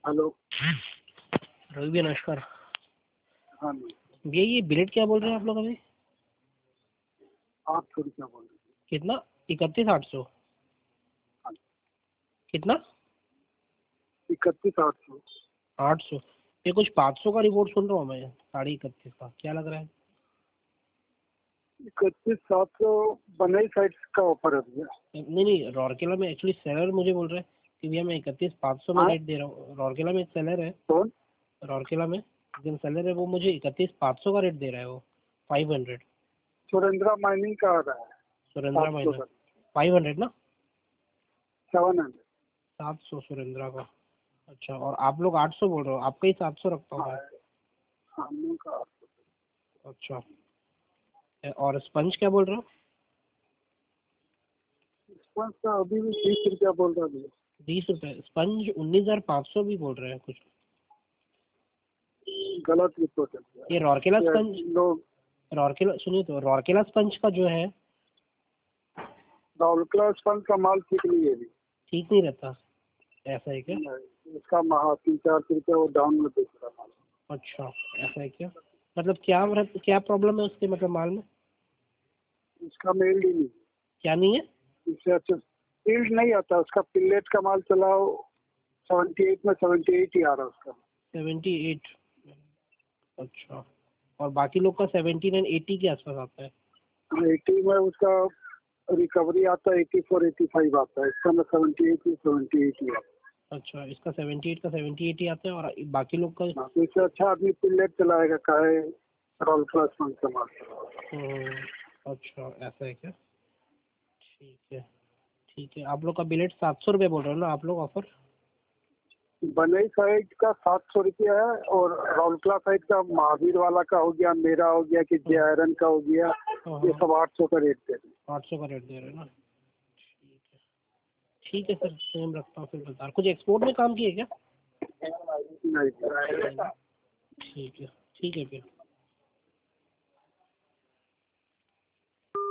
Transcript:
Hello. Ravi भैया नमस्कार। हाँ भैया ये बिलेट क्या बोल रहे हैं आप लोग अभी? आप थोड़ी क्या बोल रहे हैं? कितना? 31,800? हाँ, कितना? 31,800। 800? ये कुछ 500 का रिपोर्ट सुन रहा हूँ मैं, 31,500 का। क्या लग रहा है? 31,700 बनई साइड का ऑफर है भैया। नहीं, रौरकेला में एक्चुअली सेलर मुझे बोल रहे हैं कि भैया मैं 31,500 में हाँ? रेट दे रहा हूँ। रौरकेला में एक सेलर है, कौन? रौरकेला में जिन सेलर है वो मुझे 31,500 का रेट दे रहा है, वो 500। सुरेंद्रा माइनिंग का आ रहा है सुरेंद्रा 700 माइनर का। 500 ना? 700। 700 सुरेंद्रा का। अच्छा, और आप लोग 800 बोल रहे हो? आपका ही 700 रखता हूँ हाँ, मैं। हम लोग का 800। अच्छा, और स्पंज क्या बोल रहे हो? स्पंज का अभी भी 20 रुपया बोल रहा भैया। 20 रुपये स्पंज? 19,500 भी बोल रहे हैं कुछ। गलत रिपोर्ट है भैया। ये रौरकेला स्पंज, लोग रौरकेला सुनिए तो, रौरकेला स्पंज का जो है राउरकेला स्पंज का माल ठीक नहीं है अभी। ठीक नहीं रहता, ऐसा है क्या? नहीं, इसका 3-4 रुपया वो डाउन में बेच रहा माल। अच्छा, ऐसा है क्या? मतलब क्या प्रॉब्लम है उसके, मतलब माल में इसका मेल ही नहीं। क्या नहीं है? इससे अच्छा फील्ड नहीं आता उसका। पिलेट का माल चलाओ 78 में 78 ही आ रहा है उसका। 78? अच्छा, और बाकी लोग का 17 एंड 80 के आसपास आता है। 80 में उसका रिकवरी आता है, 84 85 आता है। इसका में 78 ही 78 ही आता अच्छा, इसका 78 का 78 ही आता है, और बाकी लोग का है। हाँ, तो इससे अच्छा आदमी पिलेट चलाएगा काहे रोल क्लास में का माल। अच्छा, ऐसा है क्या? ठीक है, ठीक है। आप लोग का बिलेट 700 रुपये बोल रहे हो ना आप लोग ऑफर? बनई साइड का 700 रुपया है, और राउरकेला साइड का महावीर वाला का हो गया, मेरा हो गया कि जे आयरन का हो गया, ये सब 800 का रेट दे रहे हैं। 800 का रेट दे रहे हैं ना? ठीक है, ठीक है सर, सेम रखता हूँ फिर। बता, कुछ एक्सपोर्ट में काम किए क्या? नहीं। ठीक है, ठीक है फिर।